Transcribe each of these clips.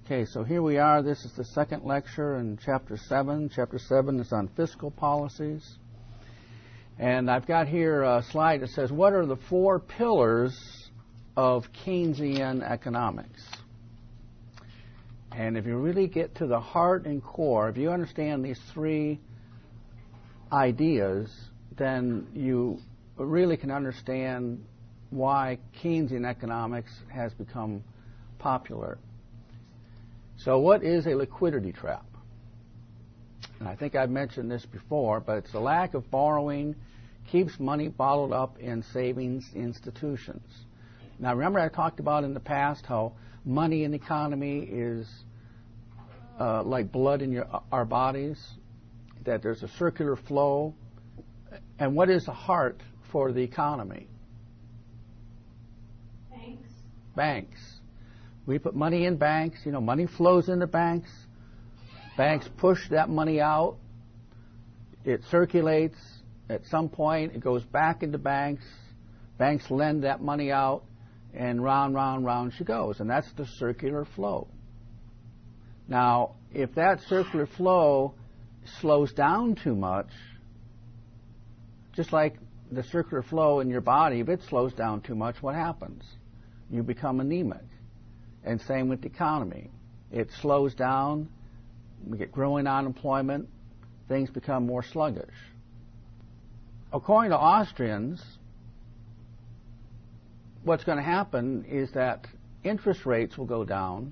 Okay, so here we are. This is the second lecture in Chapter 7. Chapter 7 is on fiscal policies. And I've got here a slide that says, what are the four pillars of Keynesian economics? And if you really get to the heart and core, if you understand these three ideas, then you really can understand why Keynesian economics has become popular. So what is a liquidity trap? And I think I've mentioned this before, but it's the lack of borrowing keeps money bottled up in savings institutions. Now remember I talked about in the past how money in the economy is like blood in our bodies, that there's a circular flow. And what is the heart for the economy? Banks. We put money in banks. You know, money flows into banks. Banks push that money out. It circulates. At some point, it goes back into banks. Banks lend that money out, and round, round, round she goes. And that's the circular flow. Now, if that circular flow slows down too much, just like the circular flow in your body, if it slows down too much, what happens? You become anemic. And same with the economy. It slows down, we get growing unemployment, things become more sluggish. According to Austrians, what's going to happen is that interest rates will go down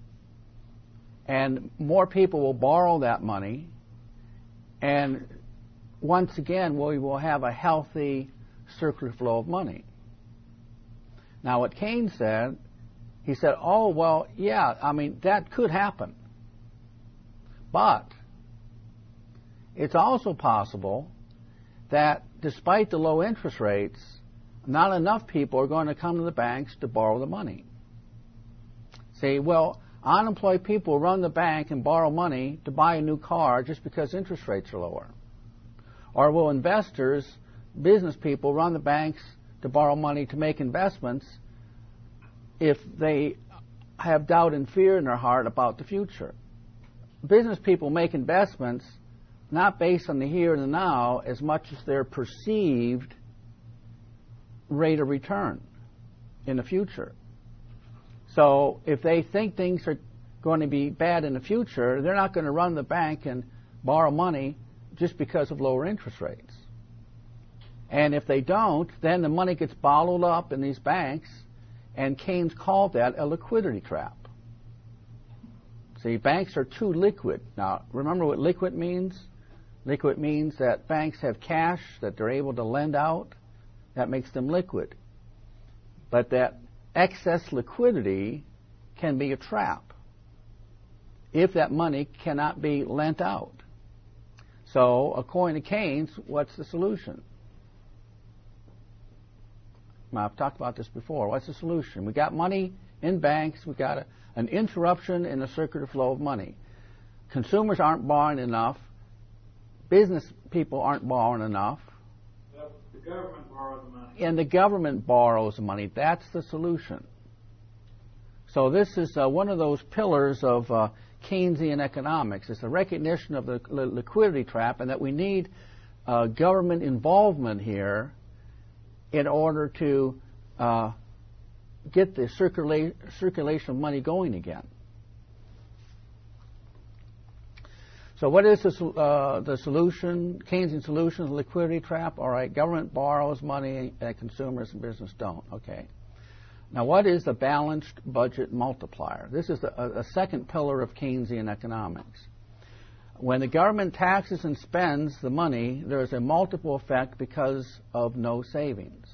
and more people will borrow that money, and once again we will have a healthy circular flow of money. Now what Keynes said, he said, oh, well, yeah, I mean, that could happen. But it's also possible that despite the low interest rates, not enough people are going to come to the banks to borrow the money. See, well, unemployed people run the bank and borrow money to buy a new car just because interest rates are lower. Or will investors, business people, run the banks to borrow money to make investments if they have doubt and fear in their heart about the future? Business people make investments not based on the here and the now as much as their perceived rate of return in the future. So if they think things are going to be bad in the future, they're not going to run the bank and borrow money just because of lower interest rates. And if they don't, then the money gets bottled up in these banks, and Keynes called that a liquidity trap. See, banks are too liquid. Now, remember what liquid means? Liquid means that banks have cash that they're able to lend out. That makes them liquid. But that excess liquidity can be a trap if that money cannot be lent out. So, according to Keynes, what's the solution? Now, I've talked about this before. What's the solution? We got money in banks. We got an interruption in the circular flow of money. Consumers aren't borrowing enough. Business people aren't borrowing enough. Well, the government borrows the money. And the government borrows the money. That's the solution. So this is one of those pillars of Keynesian economics. It's the recognition of the liquidity trap, and that we need government involvement here in order to get the circulation of money going again. So what is the solution? Keynesian solution, the liquidity trap. All right, government borrows money and consumers and business don't. Okay. Now what is the balanced budget multiplier? This is a second pillar of Keynesian economics. When the government taxes and spends the money, there is a multiple effect because of no savings.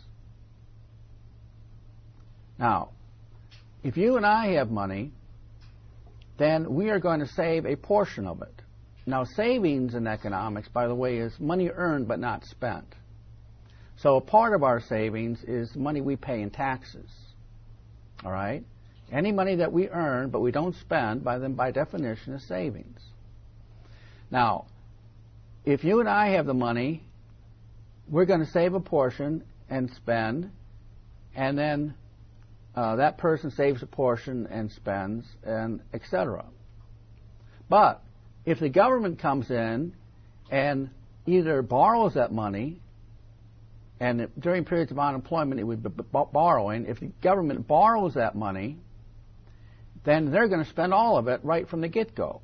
Now, if you and I have money, then we are going to save a portion of it. Now, savings in economics, by the way, is money earned but not spent. So a part of our savings is money we pay in taxes. All right? Any money that we earn but we don't spend, by definition, is savings. Now, if you and I have the money, we're going to save a portion and spend, and then that person saves a portion and spends, and etc. But if the government comes in and either borrows that money, and during periods of unemployment it would be borrowing, if the government borrows that money, then they're going to spend all of it right from the get-go.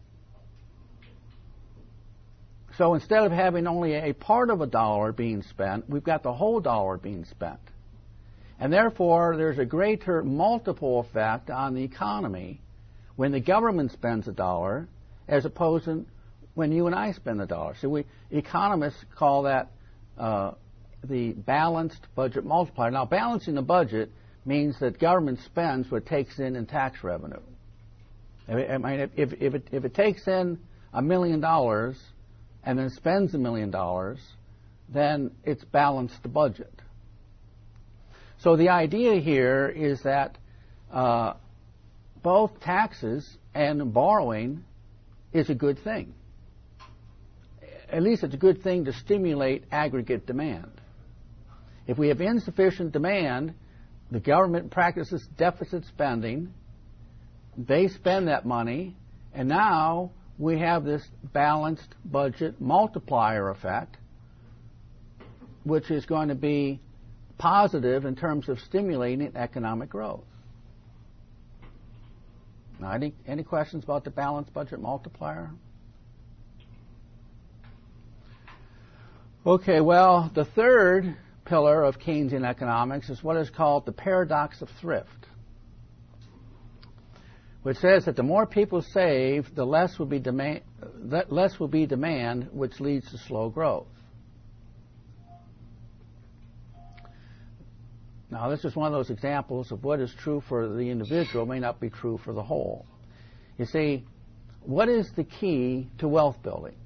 So instead of having only a part of a dollar being spent, we've got the whole dollar being spent. And therefore, there's a greater multiple effect on the economy when the government spends a dollar as opposed to when you and I spend a dollar. So economists call that the balanced budget multiplier. Now, balancing the budget means that government spends what it takes in tax revenue. I mean, if it takes in $1 million and then spends $1 million, then it's balanced the budget. So the idea here is that both taxes and borrowing is a good thing. At least it's a good thing to stimulate aggregate demand. If we have insufficient demand, the government practices deficit spending, they spend that money, and now we have this balanced budget multiplier effect, which is going to be positive in terms of stimulating economic growth. Now, any questions about the balanced budget multiplier? Okay, well, the third pillar of Keynesian economics is what is called the paradox of thrift, which says that the more people save, the less will be demand, which leads to slow growth. Now, this is one of those examples of what is true for the individual may not be true for the whole. You see, what is the key to wealth building?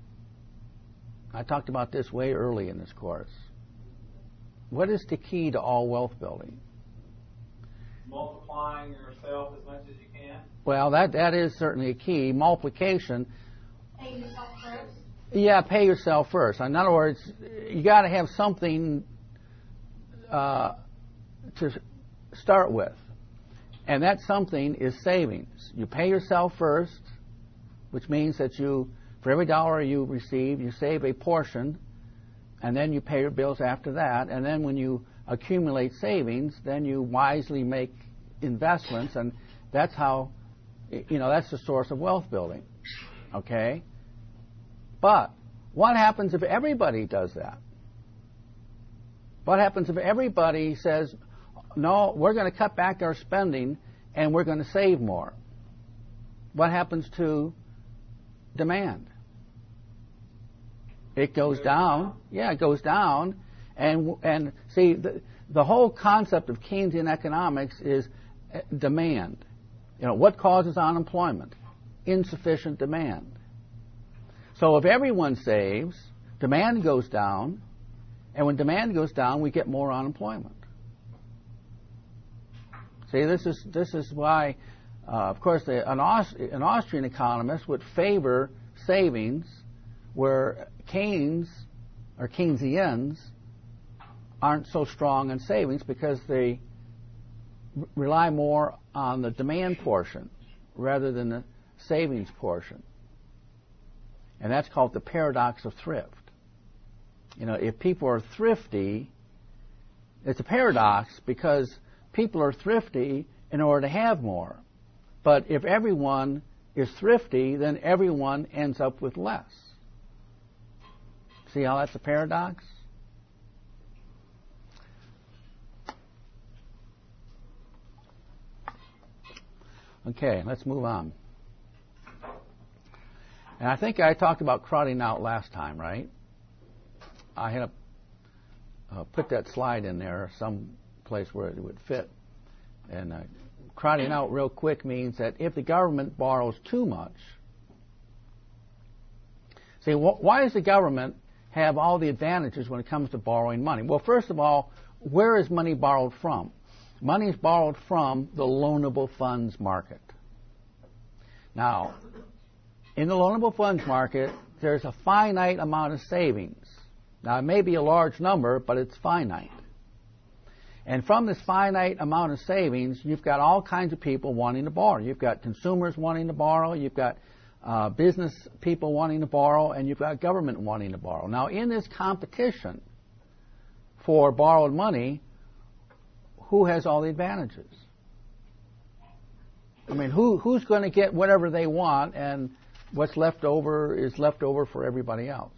I talked about this way early in this course. What is the key to all wealth building? Multiplying yourself as much as you can. Well, that is certainly a key. Multiplication. Pay yourself first? Yeah, pay yourself first. In other words, you got to have something to start with. And that something is savings. You pay yourself first, which means that for every dollar you receive, you save a portion, and then you pay your bills after that. And then when you accumulate savings, then you wisely make investments, and that's how, that's the source of wealth building. Okay? But what happens if everybody does that? What happens if everybody says, no, we're going to cut back our spending and we're going to save more? What happens to demand? It goes down. Yeah, it goes down. And see, the whole concept of Keynesian economics is demand. What causes unemployment? Insufficient demand. So if everyone saves, demand goes down, and when demand goes down, we get more unemployment. See, this is why, of course, an Austrian economist would favor savings, where Keynes or Keynesians aren't so strong on savings because they rely more on the demand portion rather than the savings portion. And that's called the paradox of thrift. If people are thrifty, it's a paradox because people are thrifty in order to have more. But if everyone is thrifty, then everyone ends up with less. See how that's a paradox? Okay, let's move on. And I think I talked about crowding out last time, right? I had put that slide in there some place where it would fit. And crowding out real quick means that if the government borrows too much, see, why does the government have all the advantages when it comes to borrowing money? Well, first of all, where is money borrowed from? Money is borrowed from the loanable funds market. Now, in the loanable funds market, there's a finite amount of savings. Now, it may be a large number, but it's finite. And from this finite amount of savings, you've got all kinds of people wanting to borrow. You've got consumers wanting to borrow, you've got business people wanting to borrow, and you've got government wanting to borrow. Now, in this competition for borrowed money, who has all the advantages? I mean, who's going to get whatever they want, and what's left over is left over for everybody else?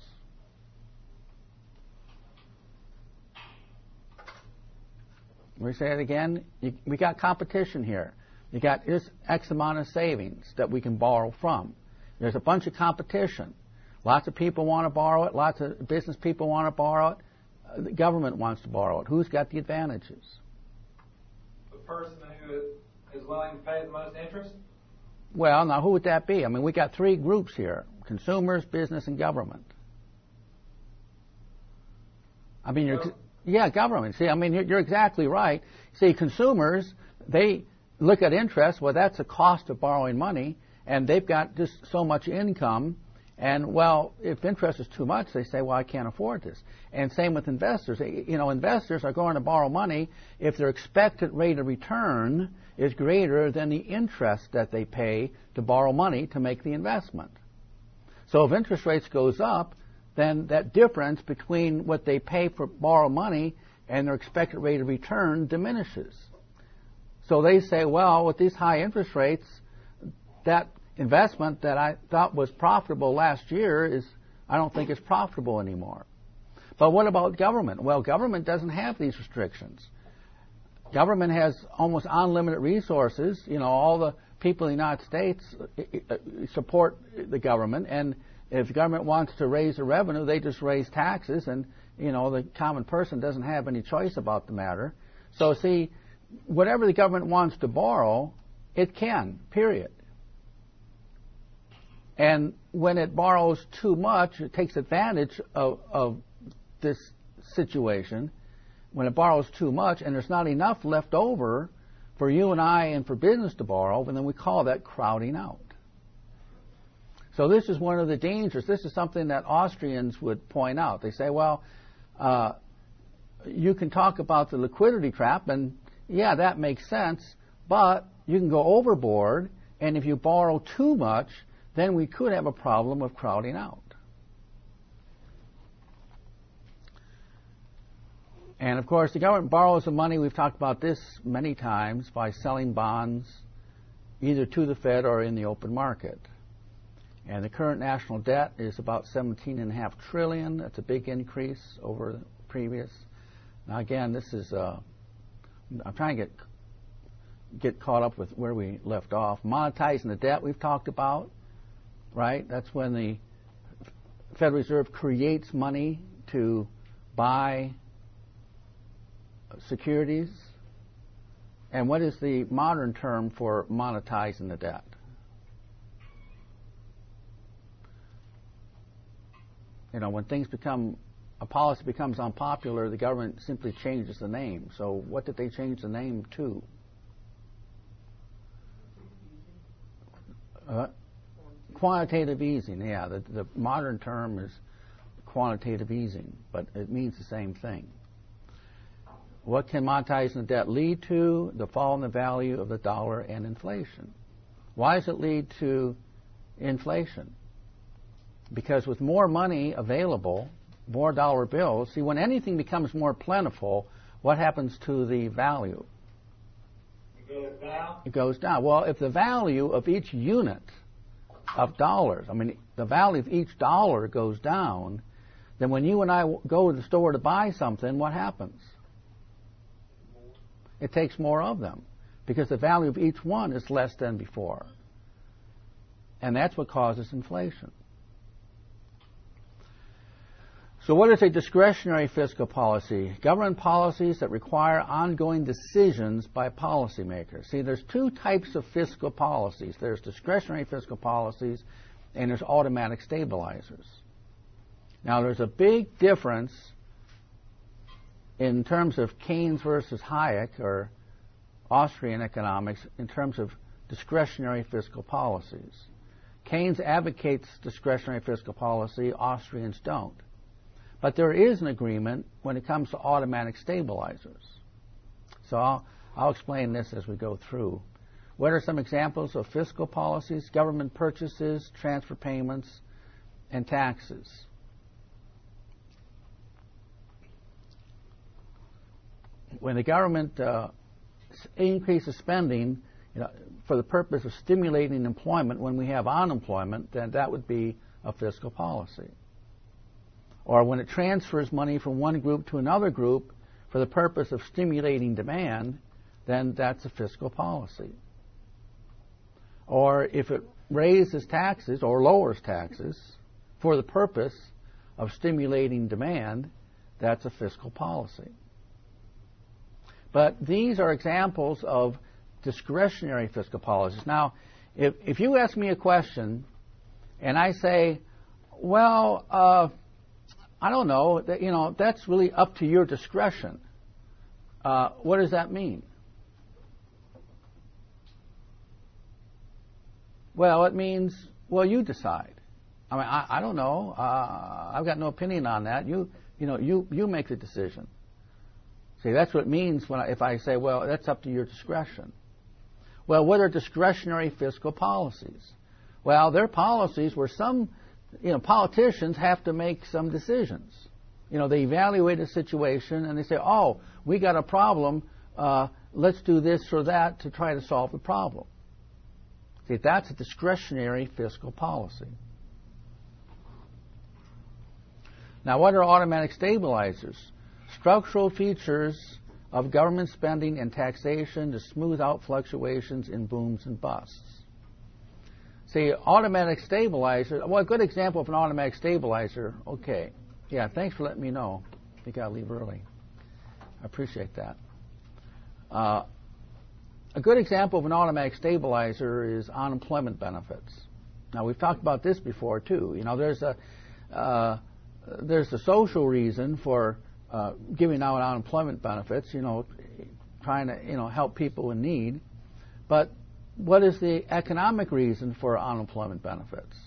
Let me say it again. We got competition here. You got this X amount of savings that we can borrow from. There's a bunch of competition. Lots of people want to borrow it. Lots of business people want to borrow it. The government wants to borrow it. Who's got the advantages? The person who is willing to pay the most interest? Well, now who would that be? I mean, we got three groups here: consumers, business, and government. I mean, government. See, I mean, you're exactly right. See, consumers, they look at interest. Well, that's the cost of borrowing money, and they've got just so much income. And, well, if interest is too much, they say, well, I can't afford this. And same with investors. You know, investors are going to borrow money if their expected rate of return is greater than the interest that they pay to borrow money to make the investment. So if interest rates goes up, then that difference between what they pay for borrow money and their expected rate of return diminishes. So they say, well, with these high interest rates, that investment that I thought was profitable last year I don't think is profitable anymore. But what about government? Well, government doesn't have these restrictions. Government has almost unlimited resources. You know, all the people in the United States support the government, and if the government wants to raise the revenue, they just raise taxes, and, you know, the common person doesn't have any choice about the matter. So, see, whatever the government wants to borrow, it can, period. And when it borrows too much, it takes advantage of this situation. When it borrows too much and there's not enough left over for you and I and for business to borrow, and then we call that crowding out. So this is one of the dangers. This is something that Austrians would point out. They say, well, you can talk about the liquidity trap, and yeah, that makes sense, but you can go overboard, and if you borrow too much, then we could have a problem of crowding out. And of course, the government borrows the money, we've talked about this many times, by selling bonds either to the Fed or in the open market. And the current national debt is about $17.5 trillion. That's a big increase over the previous. Now again, this is, I'm trying to get caught up with where we left off. Monetizing the debt we've talked about, right? That's when the Federal Reserve creates money to buy securities. And what is the modern term for monetizing the debt? You know, when a policy becomes unpopular, the government simply changes the name. So what did they change the name to? Quantitative easing, yeah. The modern term is quantitative easing, but it means the same thing. What can monetizing the debt lead to? The fall in the value of the dollar and inflation. Why does it lead to inflation? Because with more money available, more dollar bills, see, when anything becomes more plentiful, what happens to the value? It goes down. It goes down. Well, if the value of each unit of dollars, I mean, the value of each dollar goes down, then when you and I go to the store to buy something, what happens? It takes more of them because the value of each one is less than before. And that's what causes inflation. So what is a discretionary fiscal policy? Government policies that require ongoing decisions by policymakers. See, there's two types of fiscal policies. There's discretionary fiscal policies and there's automatic stabilizers. Now, there's a big difference in terms of Keynes versus Hayek, or Austrian economics, in terms of discretionary fiscal policies. Keynes advocates discretionary fiscal policy, Austrians don't. But there is an agreement when it comes to automatic stabilizers. So I'll explain this as we go through. What are some examples of fiscal policies? Government purchases, transfer payments, and taxes. When the government increases spending, for the purpose of stimulating employment when we have unemployment, then that would be a fiscal policy. Or when it transfers money from one group to another group for the purpose of stimulating demand, then that's a fiscal policy. Or if it raises taxes or lowers taxes for the purpose of stimulating demand, that's a fiscal policy. But these are examples of discretionary fiscal policies. Now, if you ask me a question and I say, well, I don't know, that's really up to your discretion. What does that mean? Well, it means, you decide. I mean, I don't know. I've got no opinion on that. You make the decision. See, that's what it means if I say, well, that's up to your discretion. Well, what are discretionary fiscal policies? Well, they're policies where some, politicians have to make some decisions. They evaluate a situation and they say, oh, we got a problem. Let's do this or that to try to solve the problem. See, that's a discretionary fiscal policy. Now, what are automatic stabilizers? Structural features of government spending and taxation to smooth out fluctuations in booms and busts. See, automatic stabilizer, a good example of an automatic stabilizer, okay. Yeah, thanks for letting me know. I think I'll leave early. I appreciate that. A good example of an automatic stabilizer is unemployment benefits. Now, we've talked about this before, too. There's a social reason for giving out unemployment benefits, trying to, help people in need. But what is the economic reason for unemployment benefits?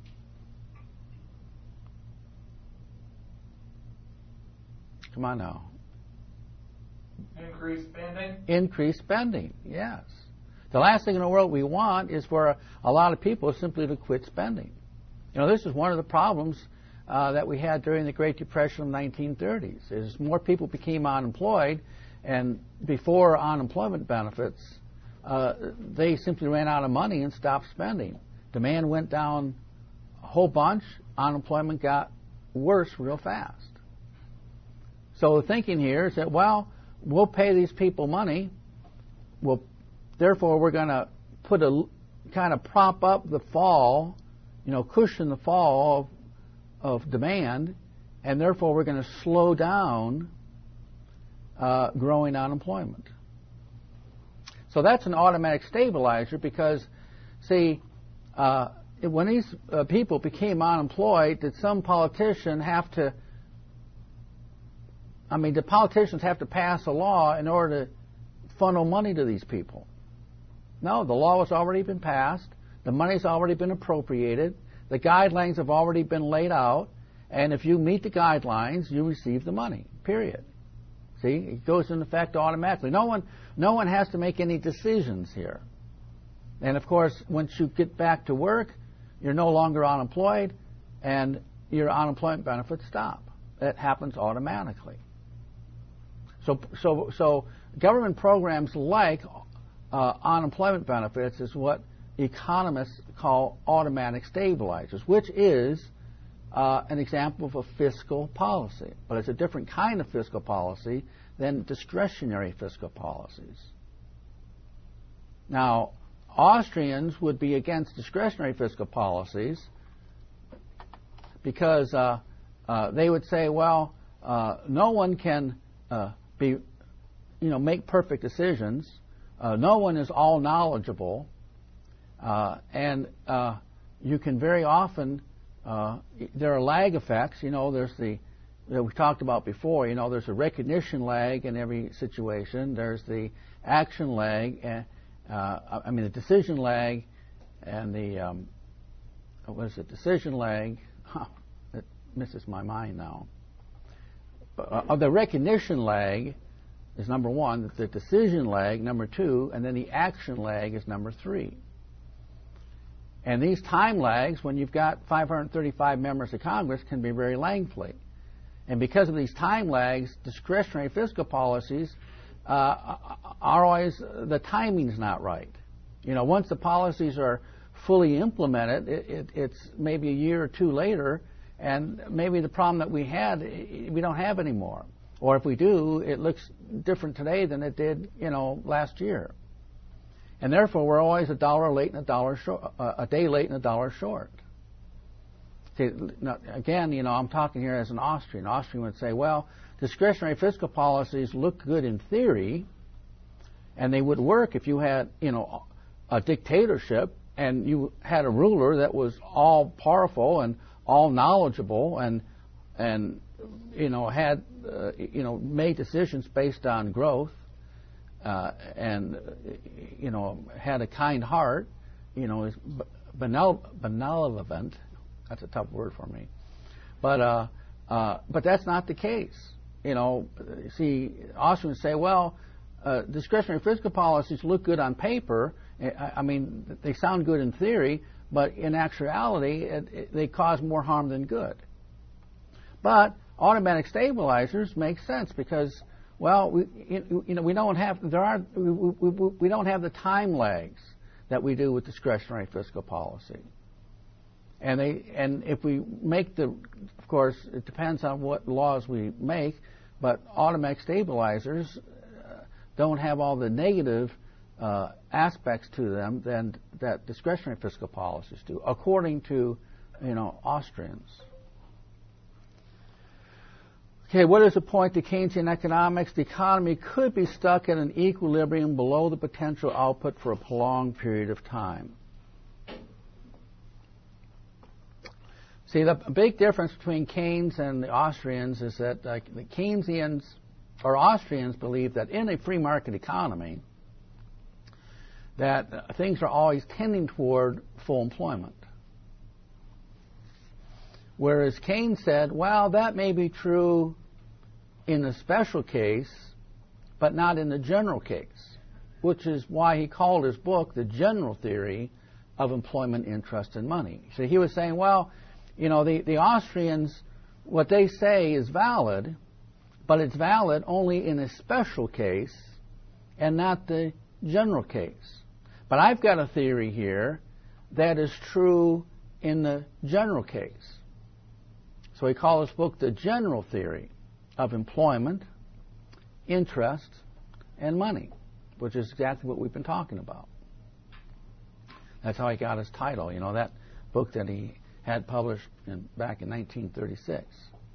Come on now. Increased spending? Increased spending, yes. The last thing in the world we want is for a lot of people simply to quit spending. This is one of the problems that we had during the Great Depression of the 1930s. Is more people became unemployed, and before unemployment benefits, they simply ran out of money and stopped spending. Demand went down a whole bunch. Unemployment got worse real fast. So the thinking here is that, we'll pay these people money. Therefore, we're going to put a kind of prop up the fall, cushion the fall of demand, and therefore we're going to slow down growing unemployment. So that's an automatic stabilizer because, see, when these people became unemployed, did some politician have to, the politicians have to pass a law in order to funnel money to these people? No, the law has already been passed. The money's already been appropriated. The guidelines have already been laid out. And if you meet the guidelines, you receive the money, period. See, it goes into effect automatically. No one has to make any decisions here. And of course, once you get back to work, you're no longer unemployed, and your unemployment benefits stop. That happens automatically. So government programs like unemployment benefits is what economists call automatic stabilizers, which is an example of a fiscal policy. But it's a different kind of fiscal policy than discretionary fiscal policies. Now, Austrians would be against discretionary fiscal policies because they would say, no one can make perfect decisions. No one is all knowledgeable, and you can very often. There are lag effects. There's the that we talked about before. There's a recognition lag in every situation. There's the action lag, and the decision lag, and the decision lag? It misses my mind now. The recognition lag is number one, the decision lag, number two, and then the action lag is number three. And these time lags, when you've got 535 members of Congress, can be very lengthy. And because of these time lags, discretionary fiscal policies are always, the timing's not right. You know, once the policies are fully implemented, it's maybe a year or two later, and maybe the problem that we had, we don't have anymore. Or if we do, it looks different today than it did, you know, last year. And therefore, we're always a dollar late and a dollar short, a day late and a dollar short. See, now, again, you know, I'm talking here as an Austrian. Austrian would say, well, discretionary fiscal policies look good in theory, and they would work if you had, you know, a dictatorship and you had a ruler that was all powerful and all knowledgeable and you know, had you know, made decisions based on growth and you know, had a kind heart, you know, is benevolent. That's a tough word for me, but that's not the case. You know, see, Austrians say, well, discretionary fiscal policies look good on paper. I mean, they sound good in theory, but in actuality, they cause more harm than good. But automatic stabilizers make sense because, well, we don't have we don't have the time lags that we do with discretionary fiscal policy. And if we make of course, it depends on what laws we make, but automatic stabilizers don't have all the negative aspects to them than that discretionary fiscal policies do, according to, you know, Austrians. Okay, what is the point to Keynesian economics? The economy could be stuck at an equilibrium below the potential output for a prolonged period of time. See, the big difference between Keynes and the Austrians is that the Keynesians or Austrians believe that in a free market economy, that things are always tending toward full employment. Whereas Keynes said, well, that may be true in a special case, but not in the general case, which is why he called his book The General Theory of Employment, Interest, and Money. So he was saying, well, you know, the Austrians, what they say is valid, but it's valid only in a special case and not the general case. But I've got a theory here that is true in the general case. So he called his book The General Theory of Employment, Interest, and Money, which is exactly what we've been talking about. That's how he got his title, you know, that book that he had published back in 1936.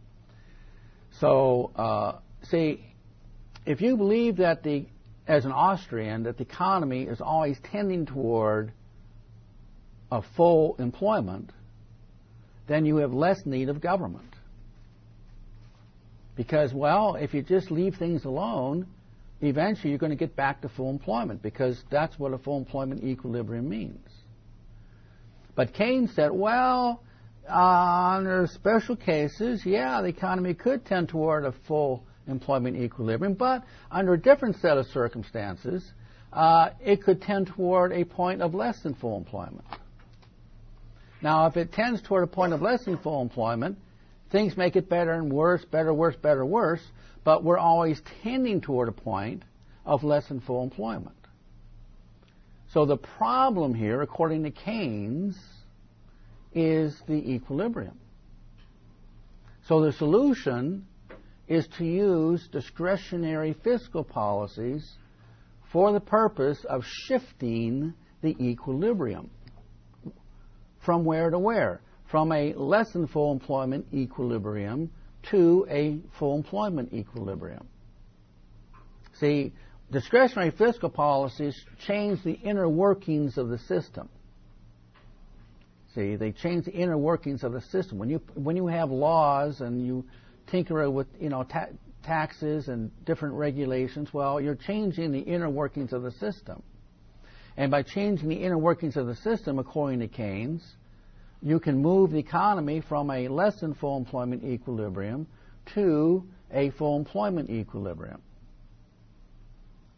So, see, if you believe that as an Austrian, that the economy is always tending toward a full employment, then you have less need of government. Because, well, if you just leave things alone, eventually you're going to get back to full employment, because that's what a full employment equilibrium means. But Keynes said, well, under special cases, yeah, the economy could tend toward a full employment equilibrium, but under a different set of circumstances, it could tend toward a point of less than full employment. Now, if it tends toward a point of less than full employment, things make it better and worse, better, worse, better, worse, but we're always tending toward a point of less than full employment. So the problem here, according to Keynes, is the equilibrium. So the solution is to use discretionary fiscal policies for the purpose of shifting the equilibrium. From where to where? From a less than full employment equilibrium to a full employment equilibrium. See, discretionary fiscal policies change the inner workings of the system. See, they change the inner workings of the system. When you have laws and you tinker with, you know, taxes and different regulations, well, you're changing the inner workings of the system. And by changing the inner workings of the system, according to Keynes, you can move the economy from a less than full employment equilibrium to a full employment equilibrium.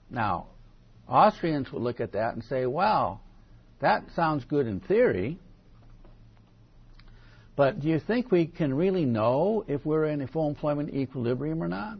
Now, Austrians would look at that and say, well, that sounds good in theory, but do you think we can really know if we're in a full employment equilibrium or not?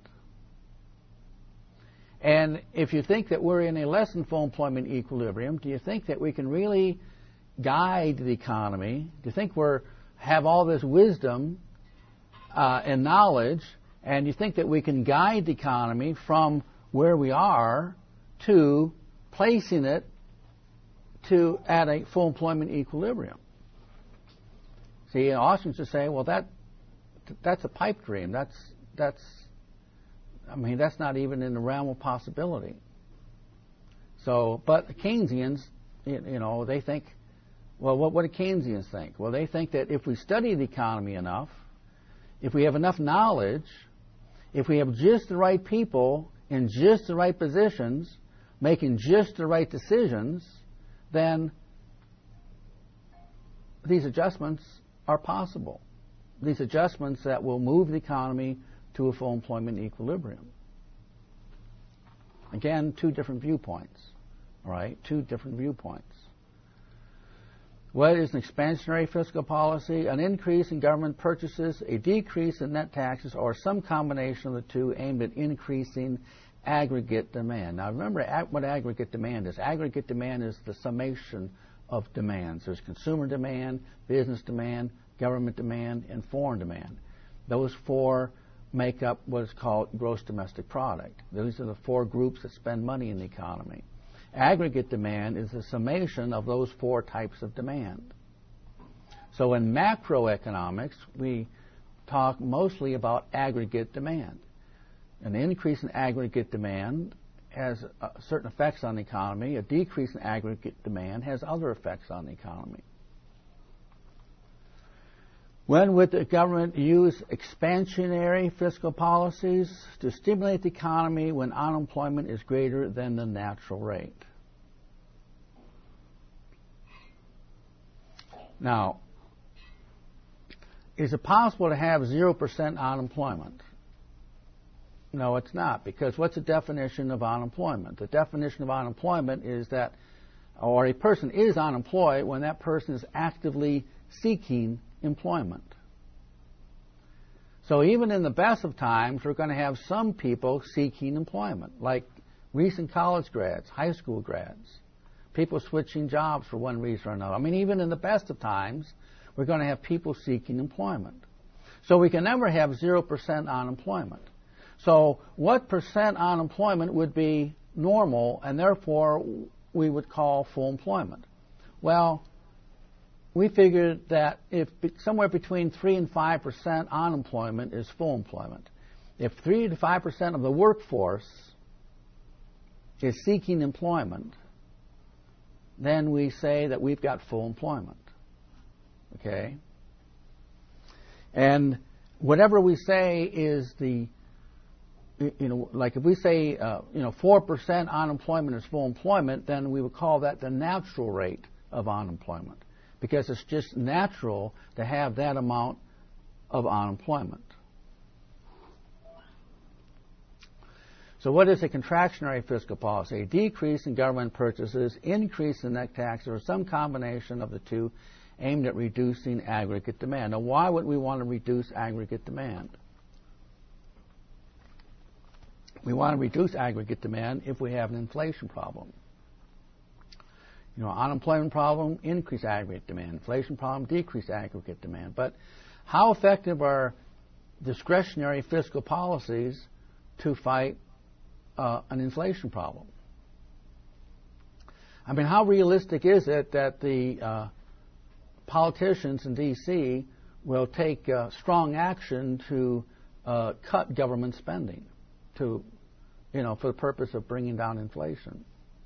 And if you think that we're in a less than full employment equilibrium, do you think that we can really guide the economy? Do you think we have all this wisdom and knowledge, and you think that we can guide the economy from where we are to placing it at a full employment equilibrium? See, Austrians just say, well, that's a pipe dream. That's not even in the realm of possibility. So, but Keynesians, they think, well, what do Keynesians think? Well, they think that if we study the economy enough, if we have enough knowledge, if we have just the right people in just the right positions, making just the right decisions, then these adjustments are possible. These adjustments that will move the economy to a full employment equilibrium. Again, two different viewpoints. All right, two different viewpoints. What is an expansionary fiscal policy? An increase in government purchases, a decrease in net taxes, or some combination of the two aimed at increasing aggregate demand. Now remember what aggregate demand is. Aggregate demand is the summation of demands. There's consumer demand, business demand, government demand, and foreign demand. Those four make up what is called gross domestic product. Those are the four groups that spend money in the economy. Aggregate demand is the summation of those four types of demand. So in macroeconomics, we talk mostly about aggregate demand. An increase in aggregate demand has certain effects on the economy. A decrease in aggregate demand has other effects on the economy. When would the government use expansionary fiscal policies? To stimulate the economy when unemployment is greater than the natural rate. Now, is it possible to have 0% unemployment? No, it's not, because what's the definition of unemployment? The definition of unemployment is that, or a person is unemployed when that person is actively seeking employment. So even in the best of times, we're going to have some people seeking employment, like recent college grads, high school grads, people switching jobs for one reason or another. I mean, even in the best of times, we're going to have people seeking employment. So we can never have 0% unemployment. So what percent unemployment would be normal, and therefore we would call full employment? Well, we figured that if somewhere between 3 and 5% unemployment is full employment. If 3 to 5% of the workforce is seeking employment, then we say that we've got full employment. Okay? And whatever we say is like if we say, 4% unemployment is full employment, then we would call that the natural rate of unemployment, because it's just natural to have that amount of unemployment. So what is a contractionary fiscal policy? A decrease in government purchases, increase in net taxes, or some combination of the two aimed at reducing aggregate demand. Now, why would we want to reduce aggregate demand? We want to reduce aggregate demand if we have an inflation problem. Unemployment problem, increase aggregate demand. Inflation problem, decrease aggregate demand. But how effective are discretionary fiscal policies to fight an inflation problem? I mean, how realistic is it that the politicians in D.C. will take strong action to cut government spending for the purpose of bringing down inflation?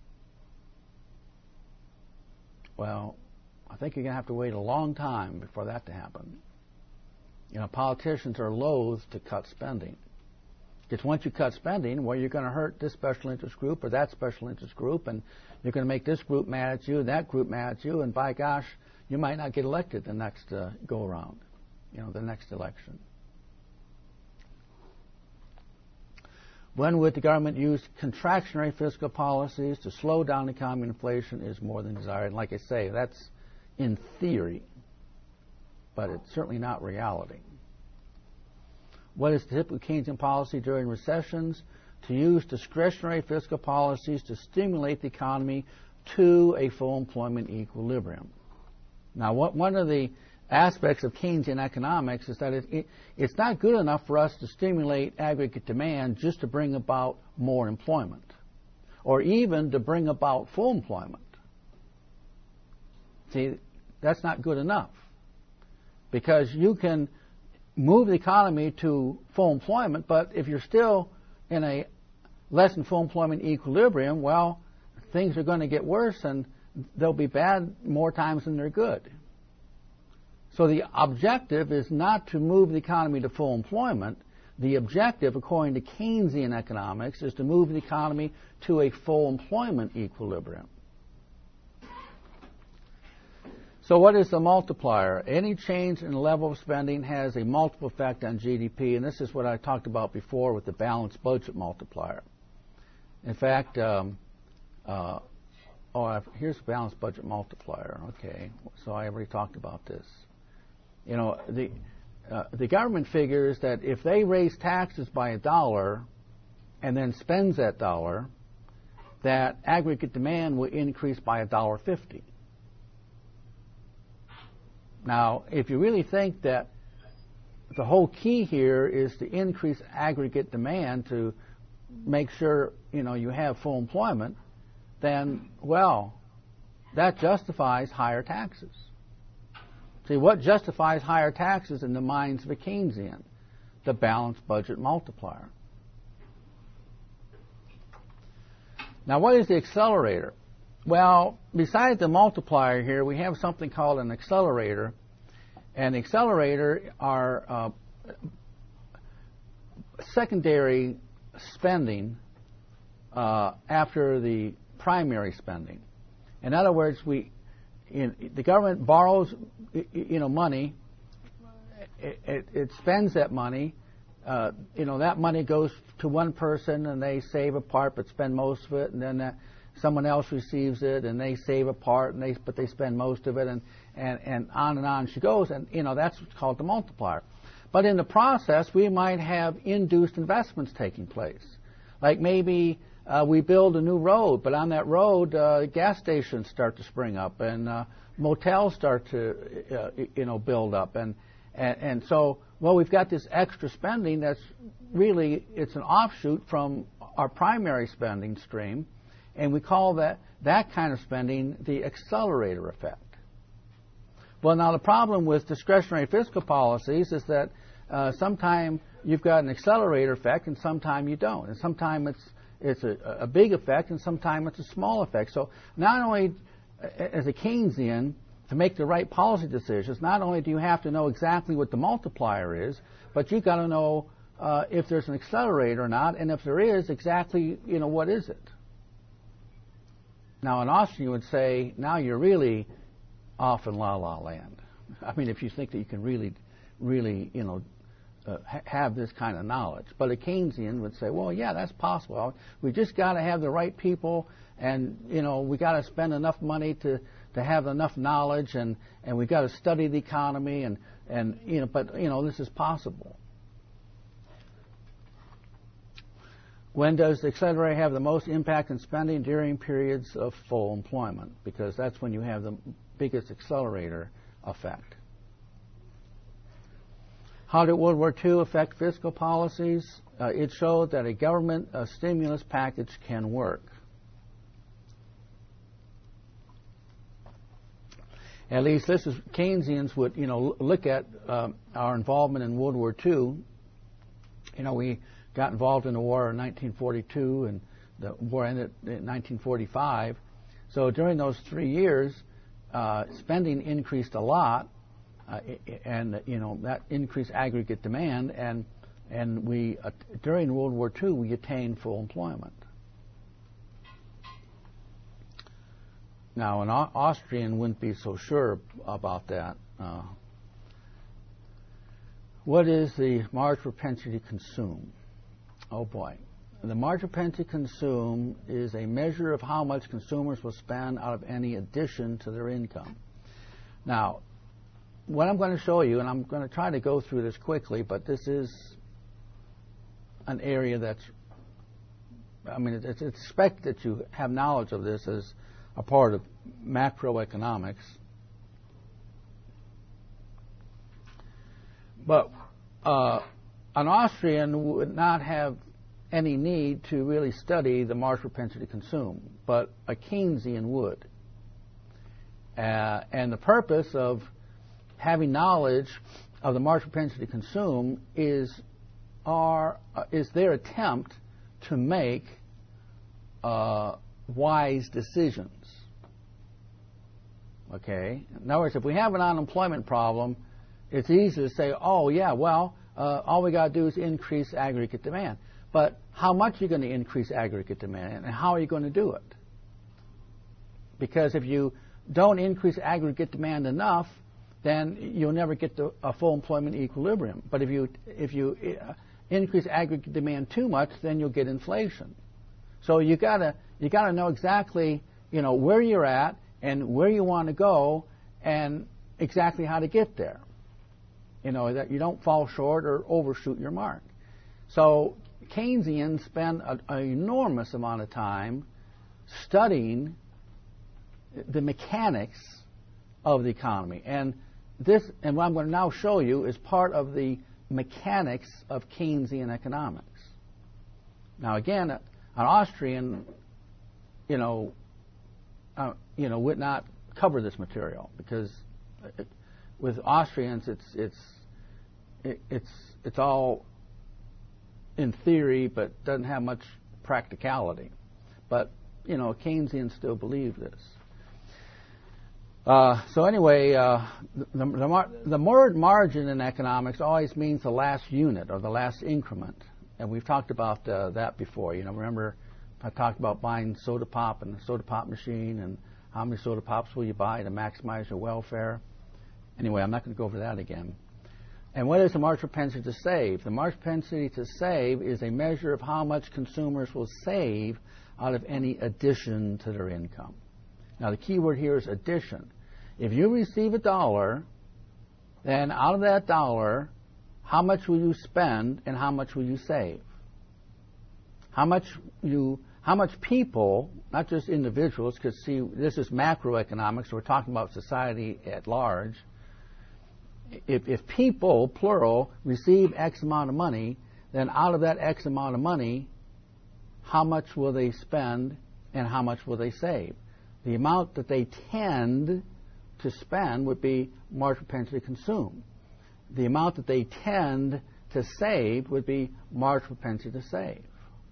Well, I think you're going to have to wait a long time before that to happen. Politicians are loath to cut spending. Because once you cut spending, well, you're going to hurt this special interest group or that special interest group, and you're going to make this group mad at you and that group mad at you, and by gosh, you might not get elected the next go-around, the next election. When would the government use contractionary fiscal policies to slow down economic inflation is more than desired. And like I say, that's in theory, but it's certainly not reality. What is the typical Keynesian policy during recessions? To use discretionary fiscal policies to stimulate the economy to a full employment equilibrium. Now, one of the aspects of Keynesian economics is that it's not good enough for us to stimulate aggregate demand just to bring about more employment, or even to bring about full employment. See, that's not good enough, because you can move the economy to full employment, but if you're still in a less than full employment equilibrium, well, things are going to get worse, and they'll be bad more times than they're good. So the objective is not to move the economy to full employment. The objective, according to Keynesian economics, is to move the economy to a full employment equilibrium. So what is the multiplier? Any change in the level of spending has a multiple effect on GDP, and this is what I talked about before with the balanced budget multiplier. In fact, here's the balanced budget multiplier. Okay, so I already talked about this. You know, the government figures that if they raise taxes by $1 and then spends that dollar, that aggregate demand will increase by $1.50. Now, if you really think that the whole key here is to increase aggregate demand to make sure, you know, you have full employment, then, well, that justifies higher taxes. See, what justifies higher taxes in the minds of a Keynesian? The balanced budget multiplier. Now, what is the accelerator? Well, besides the multiplier here, we have something called an accelerator. And the accelerator are secondary spending after the primary spending. In other words, the government borrows, money. It spends that money. That money goes to one person, and they save a part but spend most of it, and then someone else receives it, and they save a part, but they spend most of it, and on she goes, and that's what's called the multiplier. But in the process, we might have induced investments taking place, like maybe we build a new road, but on that road, gas stations start to spring up, and motels start to build up, and so we've got this extra spending that's really it's an offshoot from our primary spending stream, and we call that kind of spending the accelerator effect. Well, now the problem with discretionary fiscal policies is that sometimes you've got an accelerator effect, and sometimes you don't, and sometimes it's a big effect, and sometimes it's a small effect. So not only as a Keynesian, to make the right policy decisions, not only do you have to know exactly what the multiplier is, but you've got to know if there's an accelerator or not, and if there is, exactly, what is it? Now, in Austin, you would say, now you're really off in la-la land. I mean, if you think that you can really, have this kind of knowledge. But a Keynesian would say, well, yeah, that's possible. We just got to have the right people, and, we got to spend enough money to have enough knowledge, and we got to study the economy, but this is possible. When does the accelerator have the most impact on spending? During periods of full employment, because that's when you have the biggest accelerator effect. How did World War II affect fiscal policies? It showed that a government stimulus package can work. At least this is Keynesians would look at our involvement in World War II. We got involved in the war in 1942, and the war ended in 1945. So during those 3 years, spending increased a lot, and that increased aggregate demand, and we during World War II we attained full employment. Now, an Austrian wouldn't be so sure about that. What is the marginal propensity to consume? Oh boy, the marginal propensity to consume is a measure of how much consumers will spend out of any addition to their income. Now, what I'm going to show you, and I'm going to try to go through this quickly, but this is an area that's, it's expected that you have knowledge of this as a part of macroeconomics. But an Austrian would not have any need to really study the marginal propensity to consume, but a Keynesian would. And the purpose of having knowledge of the marginal propensity to consume is their attempt to make wise decisions. Okay? In other words, if we have an unemployment problem, it's easy to say, oh, yeah, well, all we got to do is increase aggregate demand. But how much are you going to increase aggregate demand, and how are you going to do it? Because if you don't increase aggregate demand enough, then you'll never get to a full employment equilibrium. But if you increase aggregate demand too much, then you'll get inflation. So you gotta know exactly where you're at and where you want to go and exactly how to get there. That you don't fall short or overshoot your mark. So Keynesians spend an enormous amount of time studying the mechanics of the economy. And what I'm going to now show you is part of the mechanics of Keynesian economics. Now again, an Austrian, would not cover this material because with Austrians, it's all in theory, but doesn't have much practicality. But Keynesians still believe this. So anyway, the word margin in economics always means the last unit or the last increment, and we've talked about that before. Remember I talked about buying soda pop and the soda pop machine, and how many soda pops will you buy to maximize your welfare? Anyway, I'm not going to go over that again. And what is the marginal propensity to save? The marginal propensity to save is a measure of how much consumers will save out of any addition to their income. Now, the key word here is addition. If you receive $1, then out of that $1, how much will you spend and how much will you save? How much people, not just individuals, because see, this is macroeconomics, so we're talking about society at large. If people, plural, receive X amount of money, then out of that X amount of money, how much will they spend and how much will they save? The amount that they tend to spend would be marginal propensity to consume. The amount that they tend to save would be marginal propensity to save.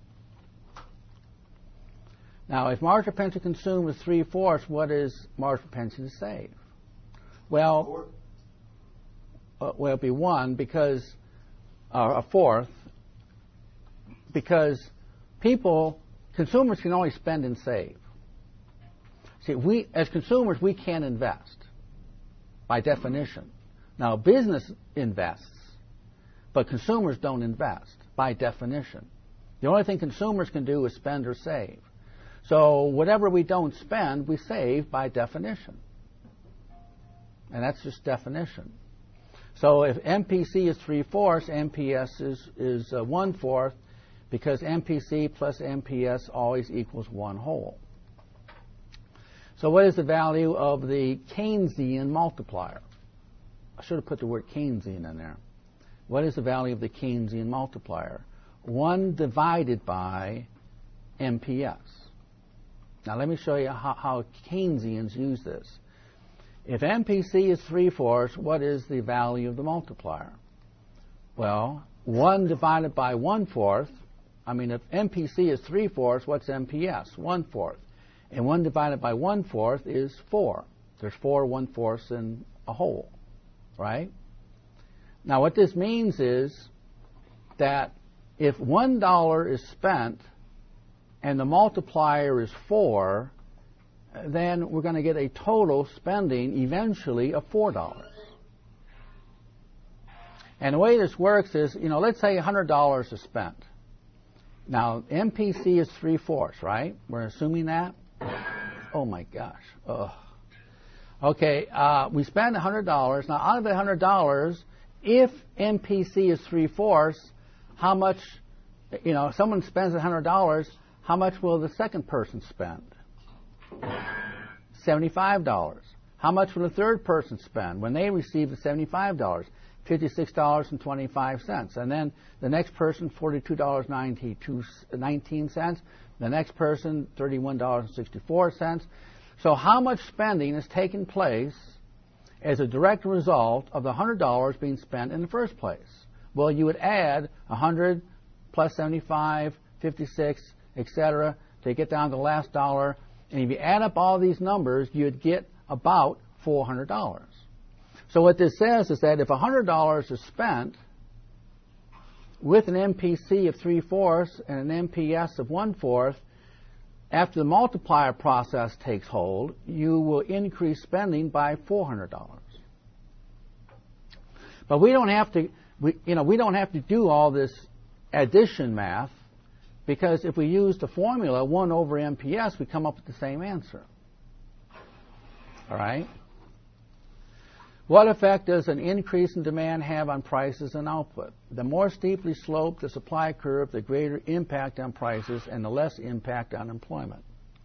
Now, if marginal propensity to consume is 3/4, what is marginal propensity to save? Well, it'd be 1 because a fourth, because consumers can only spend and save. See, as consumers, we can't invest by definition. Now, business invests, but consumers don't invest by definition. The only thing consumers can do is spend or save. So whatever we don't spend, we save by definition. And that's just definition. So if MPC is 3/4, MPS is 1/4, because MPC plus MPS always equals 1 whole. So what is the value of the Keynesian multiplier? I should have put the word Keynesian in there. What is the value of the Keynesian multiplier? 1 divided by MPS. Now let me show you how Keynesians use this. If MPC is 3/4, what is the value of the multiplier? Well, 1 divided by 1/4, if MPC is 3/4, what's MPS? 1/4. And 1 divided by 1/4 is 4. There's 4 1/4 in a whole, right? Now what this means is that if $1 is spent and the multiplier is 4, then we're going to get a total spending eventually of $4. And the way this works is, let's say $100 is spent. Now, MPC is 3/4, right? We're assuming that? Oh, my gosh. Ugh. Okay, we spend $100. Now, out of the $100, if MPC is 3/4, how much, if someone spends $100, how much will the second person spend? $75. How much will the third person spend when they receive the $75? $56.25. And then the next person, $42.19. The next person, $31.64. So how much spending is taking place as a direct result of the $100 being spent in the first place? Well, you would add 100 plus 75, 56, etc., to get down to the last dollar. And if you add up all these numbers, you'd get about $400. So what this says is that if $100 is spent with an MPC of 3/4 and an MPS of 1/4, after the multiplier process takes hold, you will increase spending by $400. But we don't have to, we don't have to do all this addition math, because if we use the formula 1 over MPS, we come up with the same answer. All right? What effect does an increase in demand have on prices and output? The more steeply sloped the supply curve, the greater impact on prices and the less impact on employment.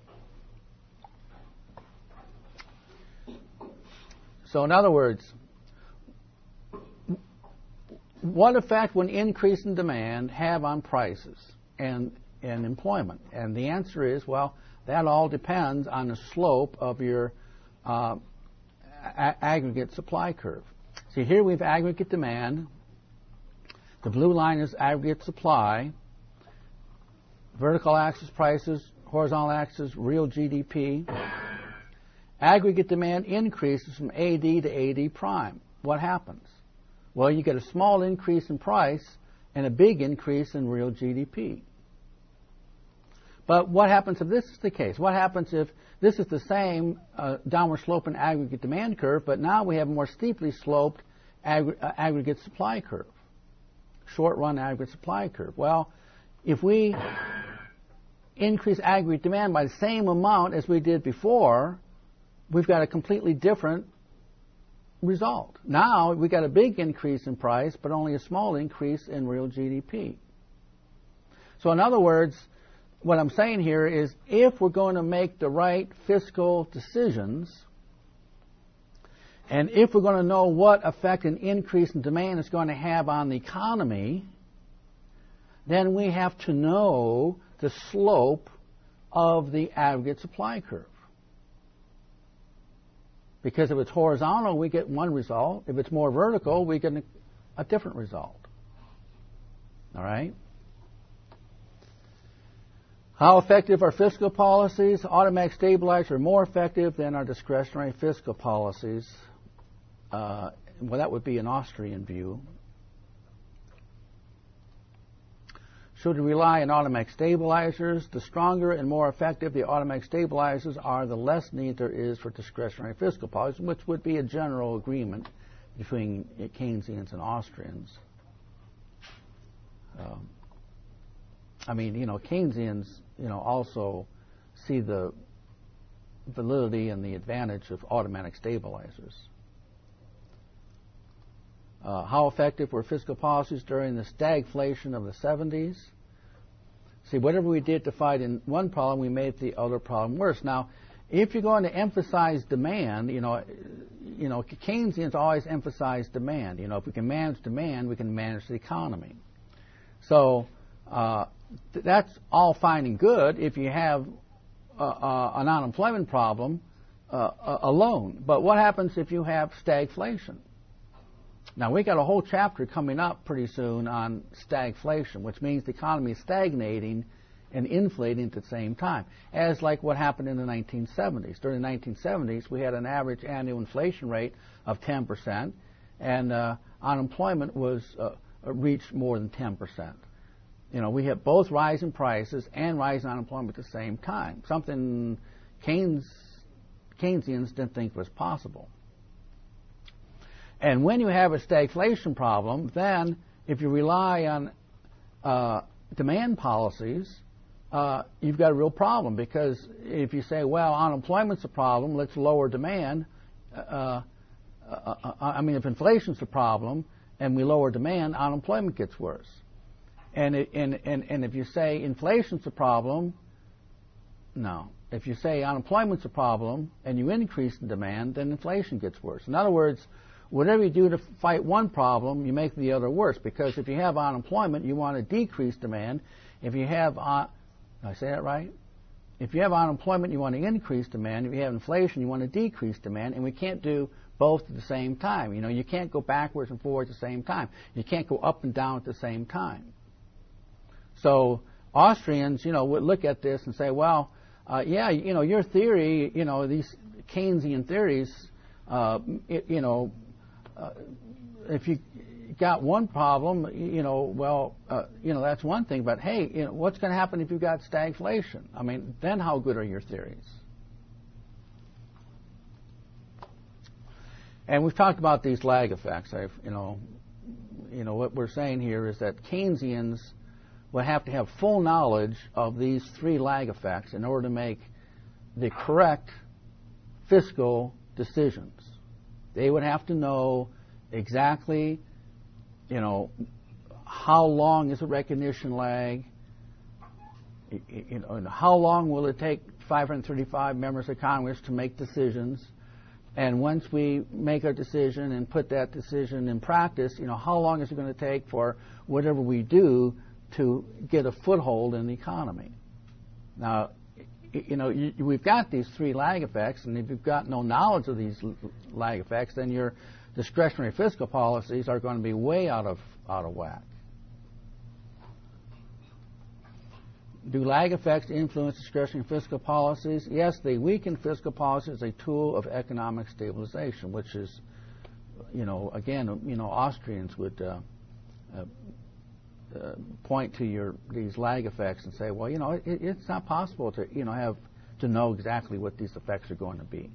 So in other words, what effect would increase in demand have on prices and employment? And the answer is, well, that all depends on the slope of your aggregate supply curve. See, here we have aggregate demand. The blue line is aggregate supply. Vertical axis prices, horizontal axis real GDP. Aggregate demand increases from AD to AD prime. What happens? Well, you get a small increase in price and a big increase in real GDP. But what happens if this is the case? What happens if this is the same downward slope in aggregate demand curve, but now we have a more steeply sloped aggregate supply curve, short-run aggregate supply curve? Well, if we increase aggregate demand by the same amount as we did before, we've got a completely different result. Now we've got a big increase in price, but only a small increase in real GDP. So in other words, what I'm saying here is, if we're going to make the right fiscal decisions, and if we're going to know what effect an increase in demand is going to have on the economy, then we have to know the slope of the aggregate supply curve. Because if it's horizontal, we get one result. If it's more vertical, we get a different result. All right? How effective are fiscal policies? Automatic stabilizers are more effective than our discretionary fiscal policies. Well, that would be an Austrian view. Should we rely on automatic stabilizers? The stronger and more effective the automatic stabilizers are, the less need there is for discretionary fiscal policies, which would be a general agreement between Keynesians and Austrians. Keynesians, also see the validity and the advantage of automatic stabilizers. How effective were fiscal policies during the stagflation of the 70s? See, whatever we did to fight in one problem, we made the other problem worse. Now, if you're going to emphasize demand, Keynesians always emphasize demand. If we can manage demand, we can manage the economy. So that's all fine and good if you have an unemployment problem alone. But what happens if you have stagflation? Now, we got a whole chapter coming up pretty soon on stagflation, which means the economy is stagnating and inflating at the same time, as like what happened in the 1970s. During the 1970s, we had an average annual inflation rate of 10%, and unemployment was reached more than 10%. We had both rising prices and rising unemployment at the same time, something Keynesians didn't think was possible. And when you have a stagflation problem, then if you rely on demand policies, you've got a real problem, because if you say, well, unemployment's a problem, let's lower demand. If inflation's a problem and we lower demand, unemployment gets worse. And if you say inflation's a problem, no. If you say unemployment's a problem and you increase the demand, then inflation gets worse. In other words, whatever you do to fight one problem, you make the other worse. Because if you have unemployment, you want to decrease demand. If you have, did I say that right? If you have unemployment, you want to increase demand. If you have inflation, you want to decrease demand. And we can't do both at the same time. You can't go backwards and forwards at the same time. You can't go up and down at the same time. So Austrians, would look at this and say, well, your theory, these Keynesian theories, if you got one problem, that's one thing. But hey, what's going to happen if you've got stagflation? Then how good are your theories? And we've talked about these lag effects. What we're saying here is that Keynesians would have to have full knowledge of these three lag effects in order to make the correct fiscal decisions. They would have to know exactly, how long is a recognition lag, and how long will it take 535 members of Congress to make decisions, and once we make a decision and put that decision in practice, how long is it going to take for whatever we do to get a foothold in the economy. Now, we've got these three lag effects, and if you've got no knowledge of these lag effects, then your discretionary fiscal policies are going to be way out of whack. Do lag effects influence discretionary fiscal policies? Yes, they weaken fiscal policy as a tool of economic stabilization, which is, Austrians would point to these lag effects and say, well, it's not possible to know exactly what these effects are going to be.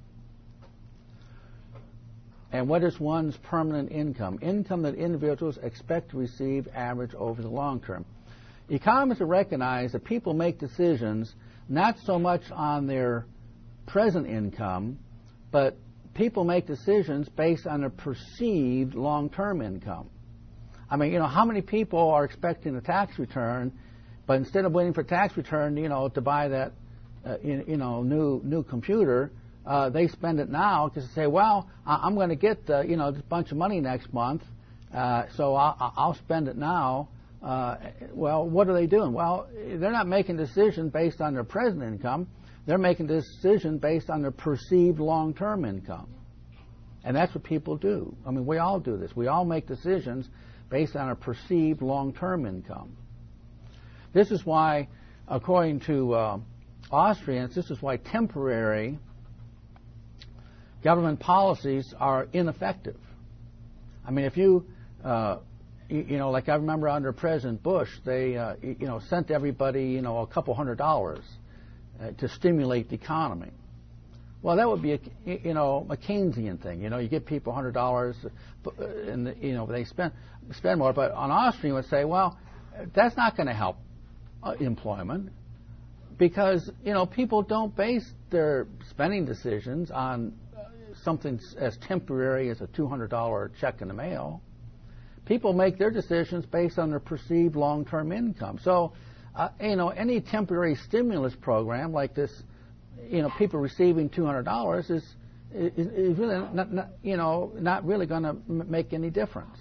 And what is one's permanent income? Income that individuals expect to receive average over the long term. Economists have recognized that people make decisions not so much on their present income, but people make decisions based on their perceived long-term income. How many people are expecting a tax return, but instead of waiting for a tax return, to buy that, new computer, they spend it now because they say, well, I'm going to get, this bunch of money next month, so I'll spend it now. Well, what are they doing? Well, they're not making decisions based on their present income. They're making decisions based on their perceived long-term income. And that's what people do. We all do this. We all make decisions based on a perceived long-term income. This is why, according to Austrians, this is why temporary government policies are ineffective. If you, like I remember under President Bush, they, sent everybody, a couple $100 to stimulate the economy. Well, that would be a Keynesian thing. You give people $100, and they spend more. But an Austrian would say, well, that's not going to help employment, because people don't base their spending decisions on something as temporary as a $200 check in the mail. People make their decisions based on their perceived long-term income. So, any temporary stimulus program like this, people receiving $200 is really not really going to make any difference.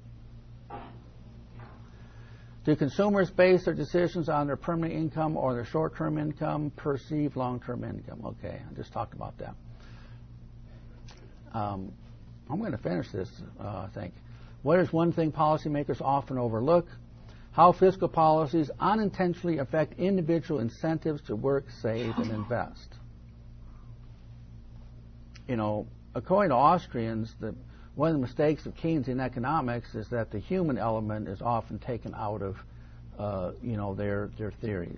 Do consumers base their decisions on their permanent income or their short-term income, perceived long-term income? Okay, I just talked about that. I'm going to finish this, I think. What is one thing policymakers often overlook? How fiscal policies unintentionally affect individual incentives to work, save, and invest. According to Austrians, one of the mistakes of Keynesian economics is that the human element is often taken out of, their theories.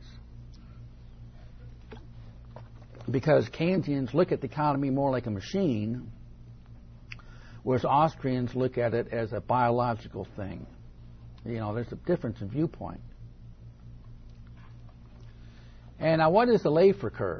Because Keynesians look at the economy more like a machine, whereas Austrians look at it as a biological thing. There's a difference in viewpoint. And now what is the Laffer curve?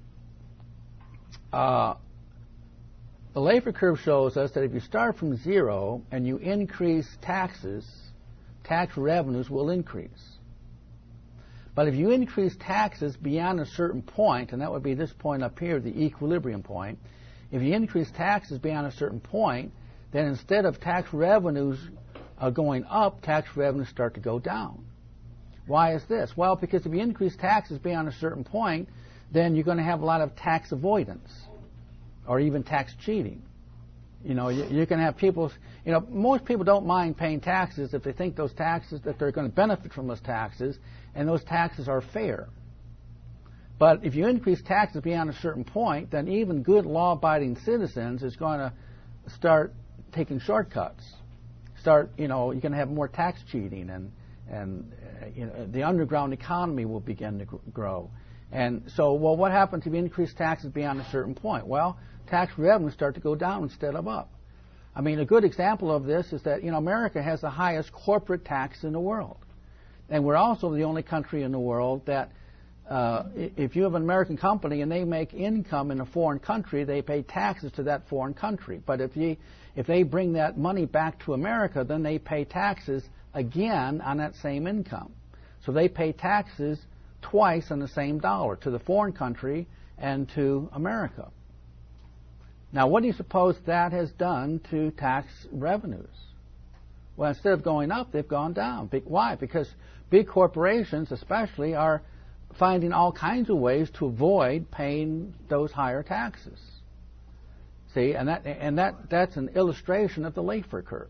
The Laffer curve shows us that if you start from zero and you increase taxes, tax revenues will increase. But if you increase taxes beyond a certain point, and that would be this point up here, the equilibrium point, if you increase taxes beyond a certain point, then instead of tax revenues going up, tax revenues start to go down. Why is this? Well, because if you increase taxes beyond a certain point, then you're going to have a lot of tax avoidance or even tax cheating. You know, you can have people, you know, most people don't mind paying taxes if they think those taxes, that they're going to benefit from those taxes, and those taxes are fair. But if you increase taxes beyond a certain point, then even good law-abiding citizens is going to start taking shortcuts. You're going to have more tax cheating, and the underground economy will begin to grow. And so, well, what happens if you increase taxes beyond a certain point? Well, tax revenues start to go down instead of up. I mean, a good example of this is that, America has the highest corporate tax in the world. And we're also the only country in the world that if you have an American company and they make income in a foreign country, they pay taxes to that foreign country. But if they bring that money back to America, then they pay taxes again on that same income. So they pay taxes twice on the same dollar, to the foreign country and to America. Now, what do you suppose that has done to tax revenues? Well, instead of going up, they've gone down. Why? Because big corporations especially are finding all kinds of ways to avoid paying those higher taxes. See, and that's an illustration of the Laffer curve.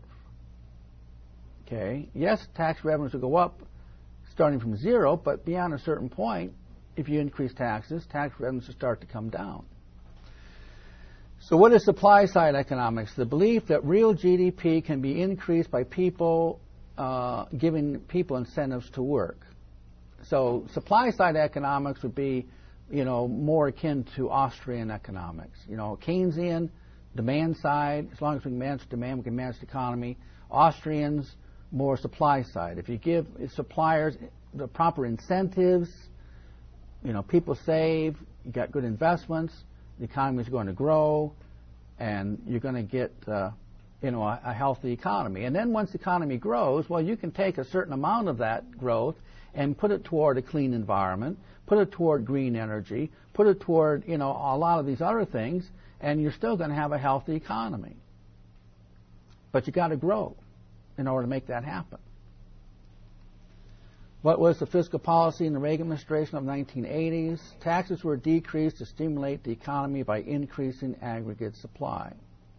Okay, yes, tax revenues will go up starting from zero, but beyond a certain point, if you increase taxes, tax revenues will start to come down. So what is supply-side economics? The belief that real GDP can be increased by people giving people incentives to work. So supply-side economics would be, more akin to Austrian economics. Keynesian, demand side, as long as we can manage demand, we can manage the economy. Austrians, more supply side. If you give suppliers the proper incentives, people save, you got good investments, the economy is going to grow, and you're going to get a healthy economy. And then once the economy grows, well, you can take a certain amount of that growth and put it toward a clean environment, put it toward green energy, put it toward a lot of these other things, and you're still going to have a healthy economy. But you got to grow in order to make that happen. What was the fiscal policy in the Reagan administration of the 1980s? Taxes were decreased to stimulate the economy by increasing aggregate supply.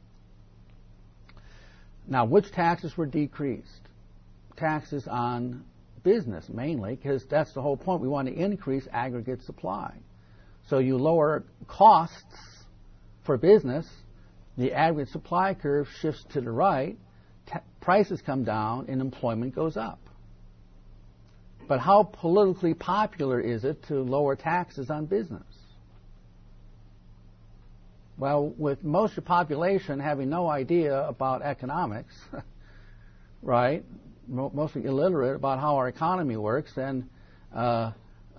Now, which taxes were decreased? Taxes on business, mainly, because that's the whole point. We want to increase aggregate supply. So you lower costs for business, the aggregate supply curve shifts to the right, prices come down, and employment goes up. But how politically popular is it to lower taxes on business? Well, with most of the population having no idea about economics, right, mostly illiterate about how our economy works, then a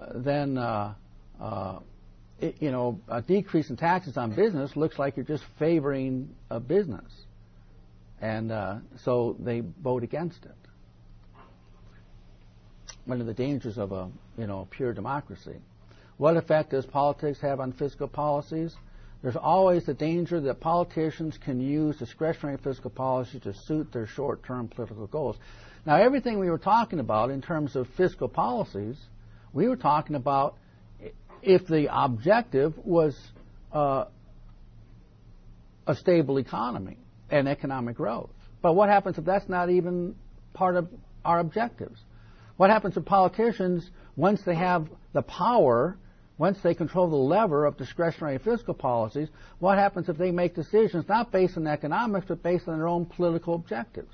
decrease in taxes on business looks like you're just favoring a business. And so they vote against it. One of the dangers of a pure democracy. What effect does politics have on fiscal policies? There's always the danger that politicians can use discretionary fiscal policy to suit their short-term political goals. Now, everything we were talking about in terms of fiscal policies, we were talking about if the objective was a stable economy and economic growth. But what happens if that's not even part of our objectives? What happens to politicians once they have the power, once they control the lever of discretionary fiscal policies? What happens if they make decisions not based on economics but based on their own political objectives?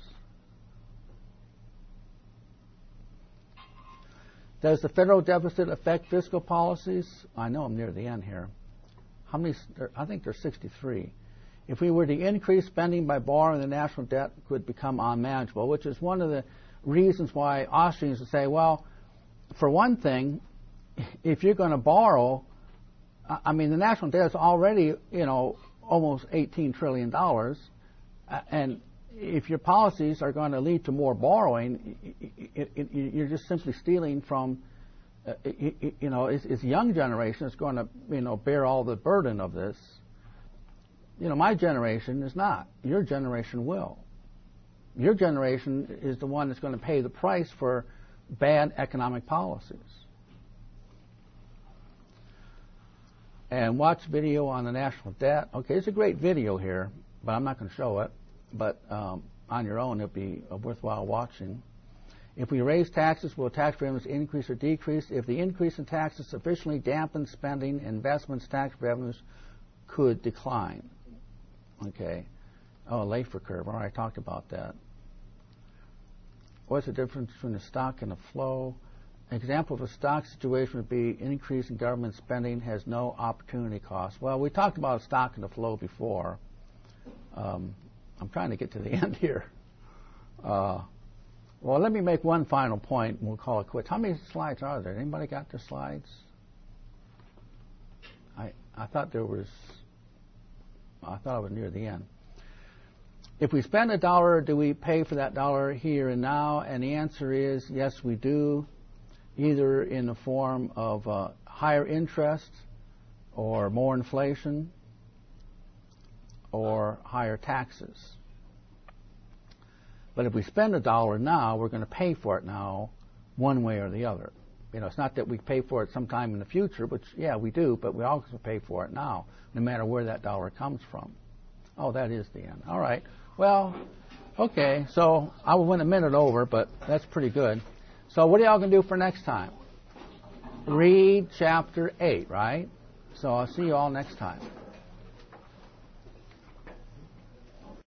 Does the federal deficit affect fiscal policies? I know I'm near the end here. How many? I think there's 63. If we were to increase spending by borrowing, the national debt could become unmanageable, which is one of the reasons why Austrians would say, well, for one thing, if you're going to borrow, I mean, the national debt is already, almost $18 trillion. And if your policies are going to lead to more borrowing, you're just simply stealing from, it's young generation that's going to, bear all the burden of this. My generation is not. Your generation will. Your generation is the one that's going to pay the price for bad economic policies. And watch video on the national debt. Okay, it's a great video here, but I'm not going to show it. But on your own, it'll be worthwhile watching. If we raise taxes, will tax revenues increase or decrease? If the increase in taxes sufficiently dampens spending, investments, tax revenues could decline. Okay. Oh, Laffer curve. All right, I talked about that. What's the difference between a stock and a flow? An example of a stock situation would be increase in government spending has no opportunity cost. Well, we talked about a stock and a flow before. I'm trying to get to the end here. Well, let me make one final point, and we'll call it quits. How many slides are there? Anybody got their slides? I thought I was near the end. If we spend $1, do we pay for that dollar here and now? And the answer is yes, we do, either in the form of higher interest or more inflation or higher taxes. But if we spend $1 now, we're going to pay for it now one way or the other. It's not that we pay for it sometime in the future, which, yeah, we do, but we also pay for it now, no matter where that dollar comes from. Oh, that is the end. All right. Well, okay, so I went a minute over, but that's pretty good. So what are y'all going to do for next time? Read chapter 8, right? So I'll see you all next time.